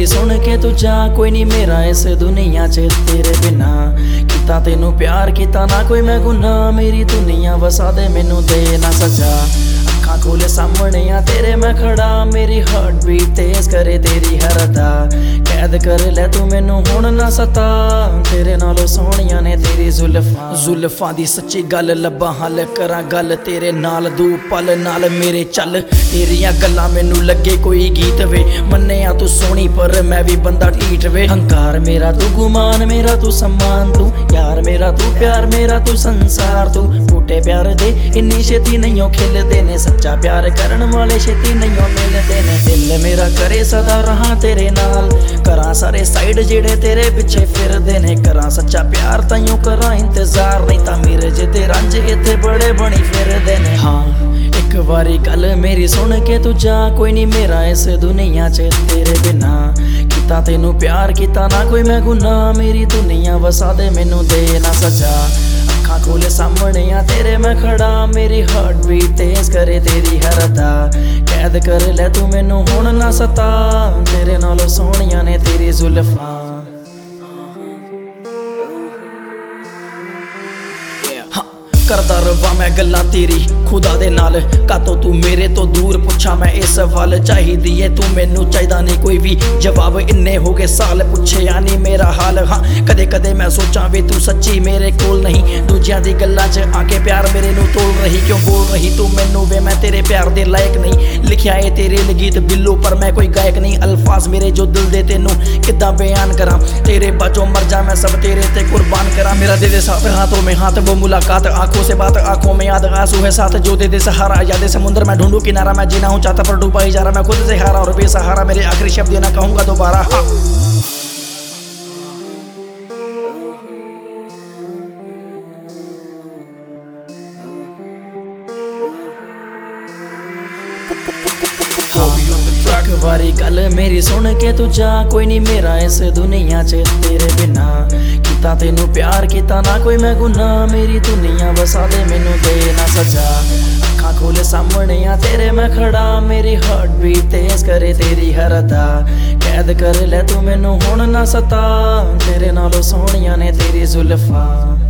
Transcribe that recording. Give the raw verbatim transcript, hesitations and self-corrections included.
सुन के तू जा, कोई नहीं मेरा इस दुनिया च तेरे बिना। किता तेनू प्यार किता ना कोई मैं गुनाह, मेरी दुनिया वसा दे मैनू दे ना सजा। अखां खोले सामने आ तेरे मैं खड़ा, मेरी हार्ट बीट तेज करे तेरी हर अदा। कैद कर ले तू मैनू हुण ना सता, तेरे नालों सोहणियां ने तेरी जुल्फां। जुल्फां दी सच्ची गल लब्बा हल करा गल तेरे नाल, दू पल नाल मेरे चल। तेरियां गल्लां मैनू लगे कोई गीत वे, मन्नेआ तू सोहनी पर मैं भी बंदा ढीठ वे। हंकार मेरा तू गुमान, मेरा तू सम्मान, तू यार मेरा तू प्यार, मेरा तू संसार। तू टूटे प्यार दे इन्नी छेती नहीं खिलदे ने, सच्चा प्यार करन वाले छेती नहीं मिलदे ने। दिल मेरा करे सदा रहा तेरे नाल, करा सारे साइड जेड़े तेरे पिछे फिरदे ने। करा सच्चा प्यार ताइयों करा इंतजार, नहीं तां मेरे जिते रंज इत्थे बड़े बनी फिरदे ने। हाँ एक बारी गल मेरी सुन के तू जा, कोई नहीं मेरा इस दुनिया च तेरे बिना। किता तेनू प्यार किता ना कोई मैं गुनाह, मेरी दुनिया वसा दे मैनू दे ना सजा। अखां खोले सामने आ तेरे मैं खड़ा, मेरी हार्ट बीट तेज करे तेरी हर अदा। कैद कर ले तू मैनू हुण ना सता, तेरे नालों सोहणियां ने तेरी जुल्फां। करदा रवा मैं गल्लां तेरी खुदा दे नाल, कातों तू मेरे तो दूर पुछा मैं इस सवाल। चाहिदी है तू मैनू चाहिदा नहीं कोई भी जवाब, इन्ने हो गए साल पुछे यानी मेरा हाल। हाँ कदे कदे मैं सोचा वे तू सच्ची मेरे कोल नहीं, दूजियां दी गल्लां च आके प्यार मेरे नू तोल रही। क्यों बोल रही तू मैनू वे मैं तेरे प्यार दे लायक नहीं, लिखिया है तेरे लिए गीत बिल्लो पर मैं कोई गायक नहीं। अल्फाज मेरे जो दिल दे तेनू किद्दां बयान करा, तेरे बाजों मर जा मैं सब तेरे ते कुर्बान करा। मेरा दे दे साथ हाथों में हाथ वो मुलाकात, आंखों से बात आंखों में याद, आंसू है साथ जो दे दे सहारा। यादें समुंदर मैं ढूंढूं किनारा, मैं जीना हूं चाहता पर डूबा ही जा रहा। मैं खुद से हारा और बेसहारा, मेरे आखिरी शब्द ये ना कहूंगा दोबारा। हाँ एक बारी गल मेरी सुन के तू जा, कोई नहीं मेरा इस दुनिया च तेरे बिना। किता तेनू प्यार किता ना कोई मैं गुनाह, मेरी दुनिया वसा दे मैनू दे ना सजा। अखां खोले सामने आ तेरे मैं खड़ा, मेरी हार्ट बीट तेज करे तेरी हर अदा। कैद कर ले तू मैनू हुण ना सता, तेरे नालों सोहणियां ने तेरी जुल्फां।